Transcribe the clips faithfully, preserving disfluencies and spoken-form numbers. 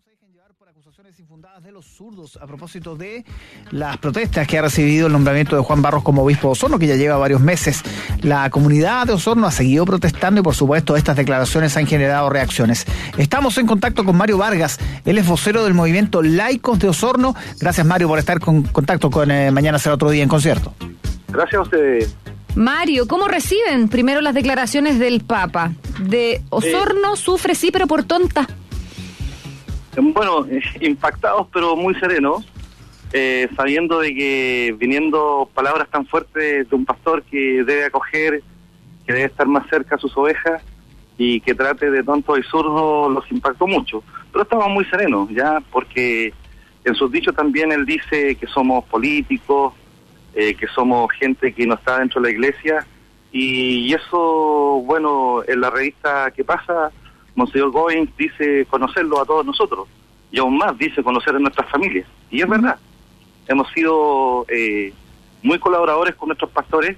se dejen llevar por acusaciones infundadas de los zurdos a propósito de las protestas que ha recibido el nombramiento de Juan Barros como obispo de Osorno, que ya lleva varios meses. La comunidad de Osorno ha seguido protestando y, por supuesto, estas declaraciones han generado reacciones. Estamos en contacto con Mario Vargas, él es vocero del movimiento Laicos de Osorno. Gracias, Mario, por estar en contacto con eh, Mañana Será Otro Día en Concierto. Gracias a ustedes. Mario, ¿cómo reciben primero las declaraciones del Papa? De Osorno eh, sufre sí, pero por tonta. Bueno, eh, impactados pero muy serenos, eh, sabiendo de que viniendo palabras tan fuertes de un pastor que debe acoger, que debe estar más cerca a sus ovejas y que trate de tontos y zurdos, los impactó mucho. Pero estamos muy serenos, ya, porque en sus dichos también él dice que somos políticos, eh, que somos gente que no está dentro de la iglesia, y, y eso, bueno, en la revista ¿Qué pasa?, Monseñor Goins dice conocerlo a todos nosotros, y aún más dice conocer a nuestras familias, y es verdad, hemos sido eh, muy colaboradores con nuestros pastores,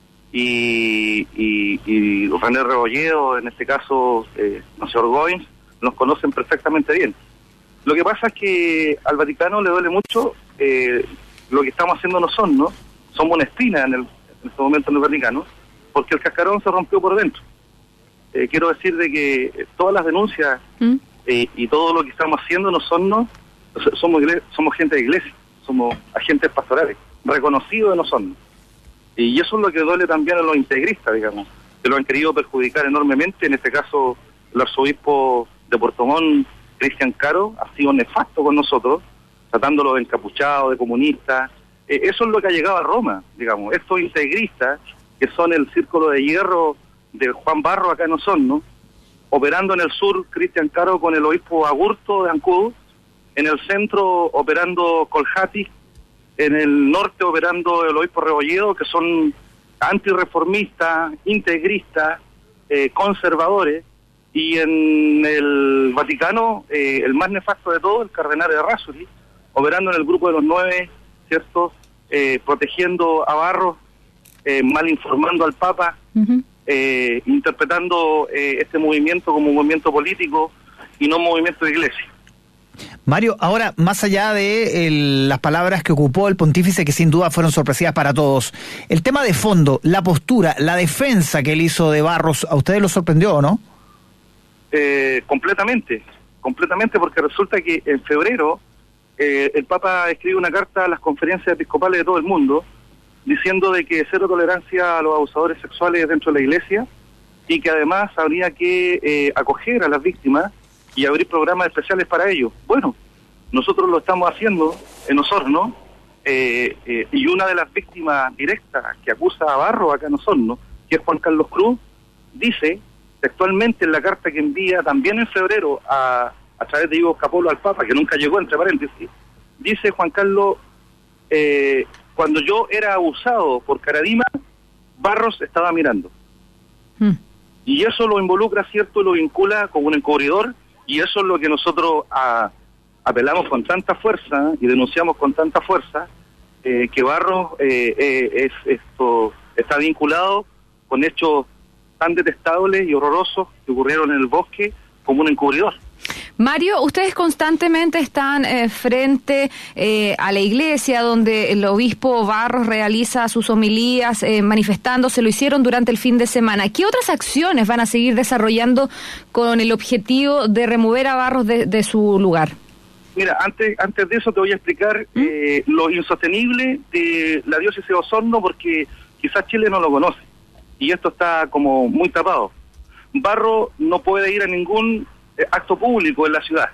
y, y, y René Rebolledo, en este caso eh, Monseñor Goins, nos conocen perfectamente bien. Lo que pasa es que al Vaticano le duele mucho eh, lo que estamos haciendo nosotros, ¿no? Somos una espina en, el, en este momento en el Vaticano, porque el cascarón se rompió por dentro. Eh, quiero decir de que todas las denuncias ¿Mm? eh, y todo lo que estamos haciendo no son, no, somos, somos gente de iglesia, somos agentes pastorales, reconocidos de nosotros. Y eso es lo que duele también a los integristas, digamos, que lo han querido perjudicar enormemente. En este caso, el arzobispo de Puerto Montt, Cristian Caro, ha sido nefasto con nosotros, tratándolo de encapuchados, de comunistas. Eh, eso es lo que ha llegado a Roma, digamos, estos integristas, que son el círculo de hierro de Juan Barro acá en Osorno, operando en el sur Cristian Caro con el obispo Agurto de Ancud, en el centro operando Colhati, en el norte operando el obispo Rebolledo, que son antirreformistas, integristas, eh, conservadores, y en el Vaticano, eh, el más nefasto de todo, el cardenal Errázuriz, operando en el grupo de los nueve, ¿cierto?, eh, protegiendo a Barros, eh, mal informando al Papa, uh-huh. Eh, interpretando eh, este movimiento como un movimiento político y no un movimiento de iglesia. Mario, ahora, más allá de el, las palabras que ocupó el pontífice, que sin duda fueron sorpresivas para todos, el tema de fondo, la postura, la defensa que él hizo de Barros, ¿a ustedes lo sorprendió o no? Eh, completamente, completamente, porque resulta que en febrero eh, el Papa escribe una carta a las conferencias episcopales de todo el mundo, diciendo de que cero tolerancia a los abusadores sexuales dentro de la iglesia, y que además habría que eh, acoger a las víctimas y abrir programas especiales para ellos. Bueno, nosotros lo estamos haciendo en Osorno, eh, eh, y una de las víctimas directas que acusa a Barro acá en Osorno, que es Juan Carlos Cruz, dice textualmente en la carta que envía también en febrero a, a través de Ivo Capolo al Papa, que nunca llegó, entre paréntesis, dice Juan Carlos, eh, cuando yo era abusado por Caradima, Barros estaba mirando. Mm. Y eso lo involucra, ¿cierto?, lo vincula con un encubridor, y eso es lo que nosotros a, apelamos con tanta fuerza y denunciamos con tanta fuerza, eh, que Barros eh, eh, es esto está vinculado con hechos tan detestables y horrorosos que ocurrieron en el bosque como un encubridor. Mario, ustedes constantemente están eh, frente eh, a la iglesia donde el obispo Barros realiza sus homilías, eh, manifestándose, lo hicieron durante el fin de semana. ¿Qué otras acciones van a seguir desarrollando con el objetivo de remover a Barros de, de su lugar? Mira, antes antes de eso te voy a explicar ¿Mm? eh, lo insostenible de la diócesis de Osorno, porque quizás Chile no lo conoce, y esto está como muy tapado. Barros no puede ir a ningún acto público en la ciudad.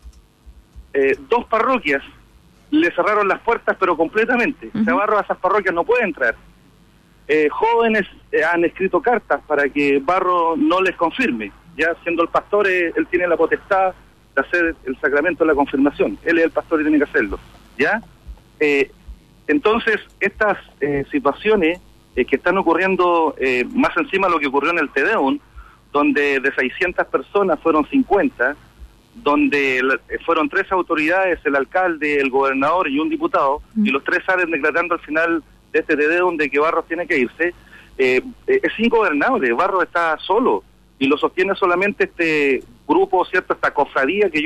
Eh, dos parroquias le cerraron las puertas, pero completamente. Uh-huh. O sea, Barros a esas parroquias no puede entrar. Eh, jóvenes eh, han escrito cartas para que Barros no les confirme. Ya siendo el pastor, eh, él tiene la potestad de hacer el sacramento de la confirmación. Él es el pastor y tiene que hacerlo. ¿Ya? Eh, entonces, estas eh, situaciones eh, que están ocurriendo, eh, más encima de lo que ocurrió en el Te Deum, donde de seiscientas personas fueron cincuenta, donde fueron tres autoridades, el alcalde, el gobernador y un diputado, mm. y los tres salen declarando al final de este T D donde que Barros tiene que irse, eh, es ingobernable. Barros está solo, y lo sostiene solamente este grupo, ¿cierto?, esta cofradía que yo le,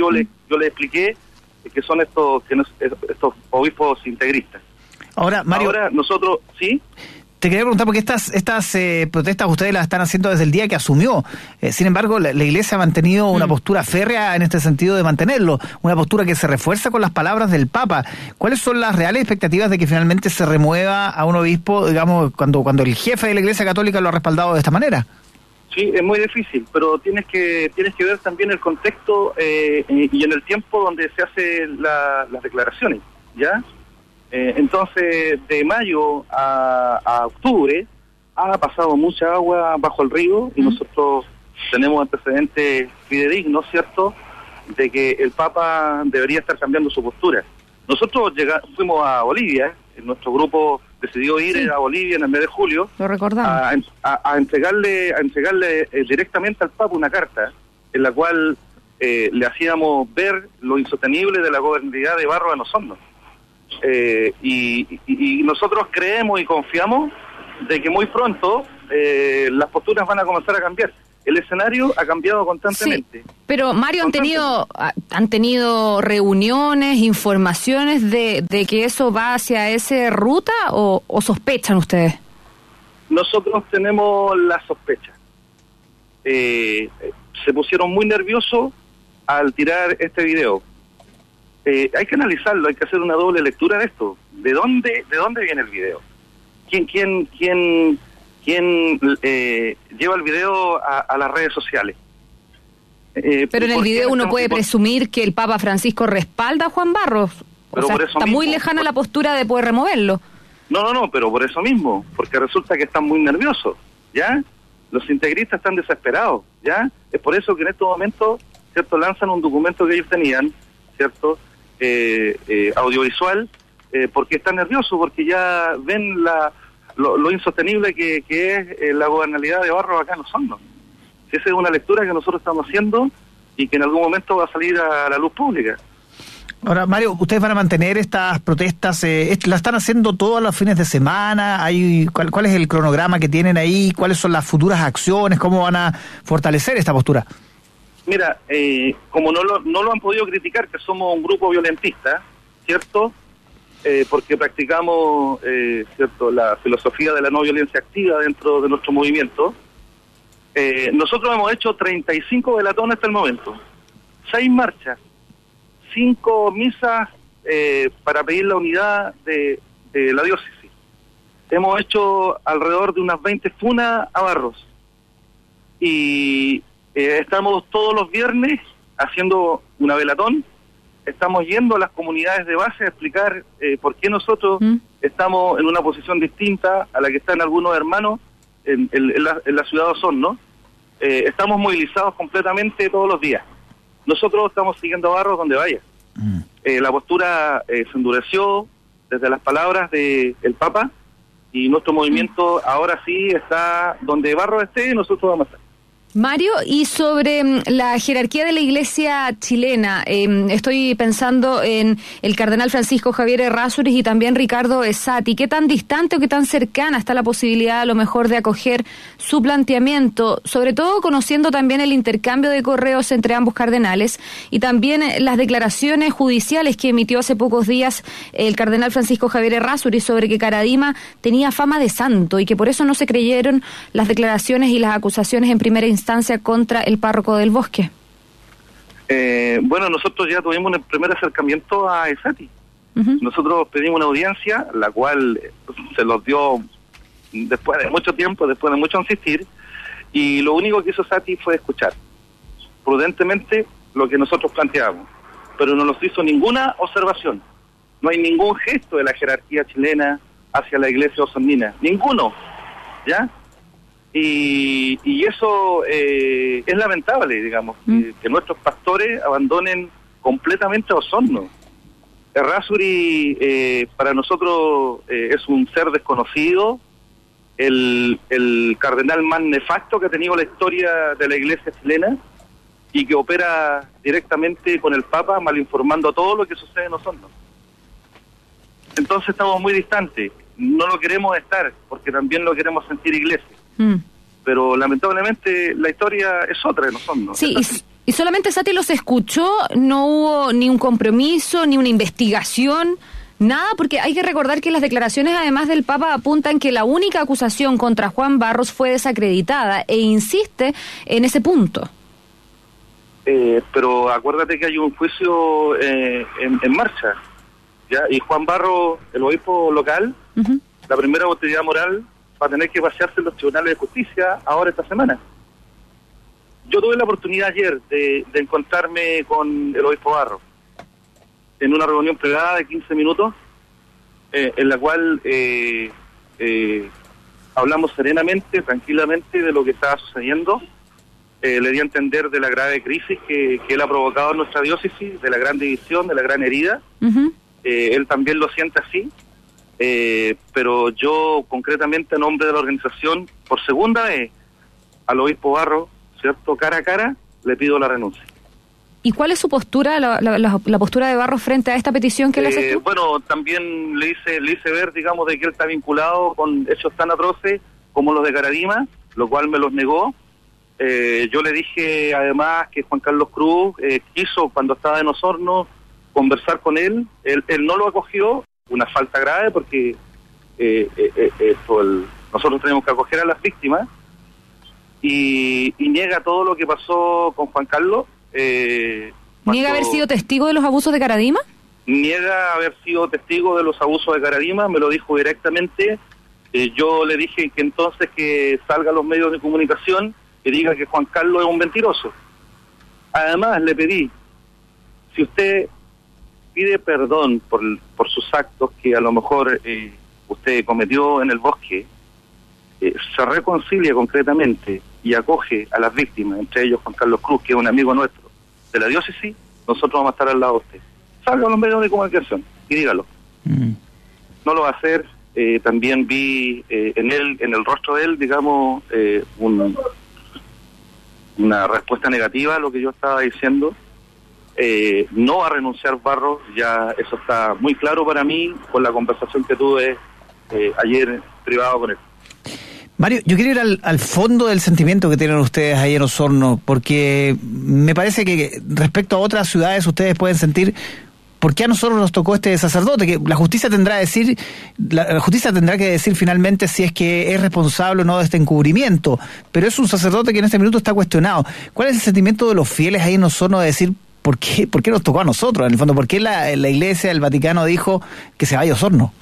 yo les expliqué que son estos que no, estos obispos integristas. Ahora, Mario, Ahora nosotros, ¿sí? Te quería preguntar, porque estas estas eh, protestas ustedes las están haciendo desde el día que asumió. Eh, sin embargo, la, la Iglesia ha mantenido una mm. postura férrea en este sentido de mantenerlo, una postura que se refuerza con las palabras del Papa. ¿Cuáles son las reales expectativas de que finalmente se remueva a un obispo, digamos, cuando cuando el jefe de la Iglesia Católica lo ha respaldado de esta manera? Sí, es muy difícil, pero tienes que tienes que ver también el contexto eh, y en el tiempo donde se hacen la, las declaraciones, ¿ya? Eh, entonces, de mayo a, a octubre ha pasado mucha agua bajo el río y nosotros tenemos antecedentes fidedignos, ¿cierto?, de que el Papa debería estar cambiando su postura. Nosotros llegamos, fuimos a Bolivia, nuestro grupo decidió ir sí. a Bolivia en el mes de julio. Lo recordamos. A, a, a entregarle, a entregarle eh, directamente al Papa una carta en la cual eh, le hacíamos ver lo insostenible de la gobernabilidad de Barros en Osorno. Eh, y, y, y nosotros creemos y confiamos de que muy pronto eh, las posturas van a comenzar a cambiar. El escenario ha cambiado constantemente. Sí, pero Mario, ¿han tenido han tenido reuniones, informaciones de, de que eso va hacia esa ruta o, o sospechan ustedes? Nosotros tenemos la sospecha. Eh, se pusieron muy nerviosos al tirar este video. Eh, hay que analizarlo, hay que hacer una doble lectura de esto. ¿De dónde de dónde viene el video? ¿Quién quién quién quién eh, lleva el video a, a las redes sociales? Eh, Pero en el video uno puede presumir que el Papa Francisco respalda a Juan Barros. O sea, está muy lejana la postura de poder removerlo. No, no, no, pero por eso mismo, porque resulta que están muy nerviosos, ¿ya? Los integristas están desesperados, ¿ya? Es por eso que en estos momentos, ¿cierto?, lanzan un documento que ellos tenían, ¿cierto?, Eh, eh, audiovisual, eh, porque están nerviosos, porque ya ven la lo, lo insostenible que, que es eh, la gobernabilidad de Barros acá en Osorno. Esa es una lectura que nosotros estamos haciendo y que en algún momento va a salir a la luz pública. Ahora, Mario, ¿ustedes van a mantener estas protestas? Eh, ¿las están haciendo todos los fines de semana? ¿Hay, cuál, ¿Cuál es el cronograma que tienen ahí? ¿Cuáles son las futuras acciones? ¿Cómo van a fortalecer esta postura? Mira, eh, como no lo, no lo han podido criticar, que somos un grupo violentista, ¿cierto? Eh, porque practicamos, eh, ¿cierto?, la filosofía de la no violencia activa dentro de nuestro movimiento. Eh, nosotros hemos hecho treinta y cinco velatones hasta el momento, seis marchas, cinco misas eh, para pedir la unidad de, de la diócesis. Hemos hecho alrededor de unas veinte funas a Barros. Y Eh, estamos todos los viernes haciendo una velatón, estamos yendo a las comunidades de base a explicar eh, por qué nosotros ¿Mm? estamos en una posición distinta a la que están algunos hermanos en, en, en, la, en la ciudad de Osorno. Eh, estamos movilizados completamente todos los días. Nosotros estamos siguiendo a Barros donde vaya. Mm. Eh, la postura eh, se endureció desde las palabras del de Papa y nuestro movimiento mm. ahora sí está donde Barros esté, nosotros vamos a estar. Mario, y sobre la jerarquía de la Iglesia chilena, eh, estoy pensando en el cardenal Francisco Javier Errázuriz y también Ricardo Esati. ¿Qué tan distante o qué tan cercana está la posibilidad a lo mejor de acoger su planteamiento, sobre todo conociendo también el intercambio de correos entre ambos cardenales y también las declaraciones judiciales que emitió hace pocos días el cardenal Francisco Javier Errázuriz sobre que Caradima tenía fama de santo y que por eso no se creyeron las declaraciones y las acusaciones en primera instancia instancia contra el párroco del Bosque? Eh, bueno, nosotros ya tuvimos el primer acercamiento a Esati. Uh-huh. Nosotros pedimos una audiencia, la cual se los dio después de mucho tiempo, después de mucho insistir, y lo único que hizo Esati fue escuchar prudentemente lo que nosotros planteábamos, pero no nos hizo ninguna observación. No hay ningún gesto de la jerarquía chilena hacia la iglesia osornina, ninguno, ¿ya? Y, y eso eh, es lamentable, digamos, mm. que, que nuestros pastores abandonen completamente a Osorno. Errázuriz eh, para nosotros eh, es un ser desconocido, el, el cardenal más nefasto que ha tenido la historia de la iglesia chilena y que opera directamente con el Papa, malinformando todo lo que sucede en Osorno. Entonces estamos muy distantes, no lo queremos estar, porque también lo queremos sentir iglesia. Mm. Pero lamentablemente la historia es otra en Osorno. Sí, y, ¿Y solamente Sati los escuchó? ¿No hubo ni un compromiso, ni una investigación? Nada, porque hay que recordar que las declaraciones, además del Papa, apuntan que la única acusación contra Juan Barros fue desacreditada e insiste en ese punto. Eh, pero acuérdate que hay un juicio eh, en, en marcha, ¿ya? Y Juan Barros, el obispo local, uh-huh. la primera autoridad moral, va a tener que pasearse en los tribunales de justicia ahora esta semana. Yo tuve la oportunidad ayer de, de encontrarme con el obispo Barros en una reunión privada de quince minutos, eh, en la cual eh, eh, hablamos serenamente, tranquilamente de lo que estaba sucediendo. Eh, le di a entender de la grave crisis que, que él ha provocado en nuestra diócesis, de la gran división, de la gran herida. Uh-huh. Eh, él también lo siente así, eh, pero yo concretamente, en nombre de la organización, por segunda vez, al obispo Barros, ¿cierto?, cara a cara, le pido la renuncia. ¿Y cuál es su postura, la, la, la postura de Barros frente a esta petición que le hace eh, tú? Bueno, también le hice, le hice ver, digamos, de que él está vinculado con hechos tan atroces como los de Caradima, lo cual me los negó. Eh, yo le dije, además, que Juan Carlos Cruz eh, quiso, cuando estaba en Osorno, conversar con él. Él, él no lo acogió, una falta grave, porque eh, eh, eh, esto, el, nosotros tenemos que acoger a las víctimas, y, y niega todo lo que pasó con Juan Carlos. Eh, ¿Niega haber sido testigo de los abusos de Caradima? Niega haber sido testigo de los abusos de Caradima, me lo dijo directamente. Eh, yo le dije que entonces que salga a los medios de comunicación y diga que Juan Carlos es un mentiroso. Además le pedí, si usted pide perdón por, por sus actos que a lo mejor eh, usted cometió en el bosque, eh, se reconcilia concretamente y acoge a las víctimas, entre ellos Juan Carlos Cruz, que es un amigo nuestro de la diócesis, nosotros vamos a estar al lado de usted. Salga a los medios de comunicación y dígalo. Mm. No lo va a hacer. Eh, también vi eh, en él, en el rostro de él, digamos, eh, un, una respuesta negativa a lo que yo estaba diciendo. Eh, no va a renunciar Barros, ya eso está muy claro para mí con la conversación que tuve eh, ayer privado con él. Mario, yo quiero ir al, al fondo del sentimiento que tienen ustedes ahí en Osorno, porque me parece que respecto a otras ciudades ustedes pueden sentir por qué a nosotros nos tocó este sacerdote, que la justicia tendrá que decir, la, la justicia tendrá que decir finalmente si es que es responsable o no de este encubrimiento, pero es un sacerdote que en este minuto está cuestionado. ¿Cuál es el sentimiento de los fieles ahí en Osorno de decir por qué, por qué nos tocó a nosotros? En el fondo, ¿por qué la, la Iglesia, el Vaticano dijo que se vaya a Osorno?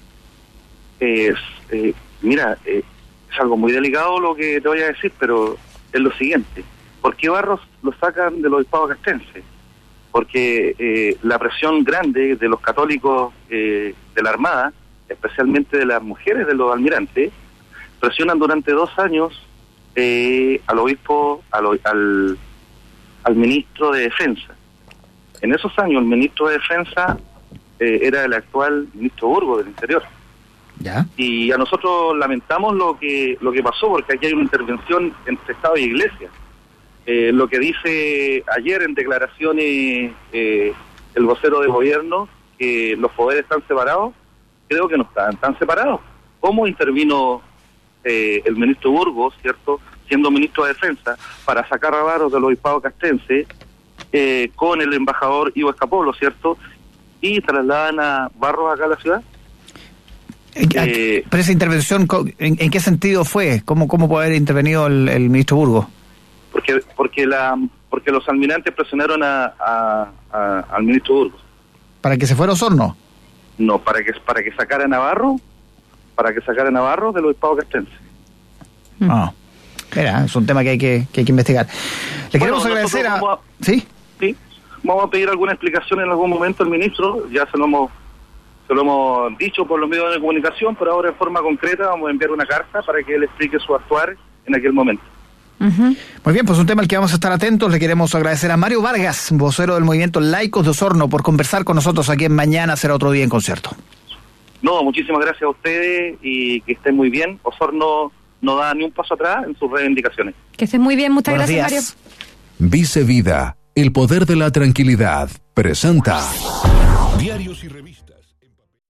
Eh, eh, mira, eh, es algo muy delicado lo que te voy a decir, pero es lo siguiente. ¿Por qué Barros lo sacan del obispado castrense? Porque eh, la presión grande de los católicos eh, de la Armada, especialmente de las mujeres de los almirantes, presionan durante dos años eh, al obispo, al, al, al ministro de Defensa. En esos años el ministro de Defensa eh, era el actual ministro Burgos del Interior. ¿Ya? Y a nosotros lamentamos lo que lo que pasó, porque aquí hay una intervención entre Estado y Iglesia. Eh, lo que dice ayer en declaraciones eh, el vocero de gobierno, que los poderes están separados, creo que no están tan separados. ¿Cómo intervino eh, el ministro Burgos, cierto, siendo ministro de Defensa, para sacar a Barros del obispado castrense eh, con el embajador Ivo Escapolo, cierto, y trasladan a Barros acá a la ciudad? Eh, ¿Pero esa intervención, en, en qué sentido fue? ¿Cómo, cómo puede haber intervenido el, el ministro Burgos? Porque porque la porque los almirantes presionaron a, a, a, al ministro Burgos. ¿Para que se fuera a Osorno? No, para que para que sacara a Navarro, para que sacara a Navarro del obispado castrense. Ah, mira, es un tema que hay que, que, hay que investigar. Le bueno, queremos agradecer a... a... ¿Sí? Sí, vamos a pedir alguna explicación en algún momento al ministro, ya se lo hemos se lo hemos dicho por los medios de comunicación, pero ahora en forma concreta vamos a enviar una carta para que él explique su actuar en aquel momento. Uh-huh. Muy bien, pues un tema al que vamos a estar atentos. Le queremos agradecer a Mario Vargas, vocero del movimiento Laicos de Osorno, por conversar con nosotros aquí en Mañana Será Otro Día en Concierto. No, muchísimas gracias a ustedes y que estén muy bien. Osorno no da ni un paso atrás en sus reivindicaciones. Que estén muy bien, muchas Buenos gracias, días. Mario. Vice Vida, el poder de la tranquilidad, presenta Diarios y Revistas.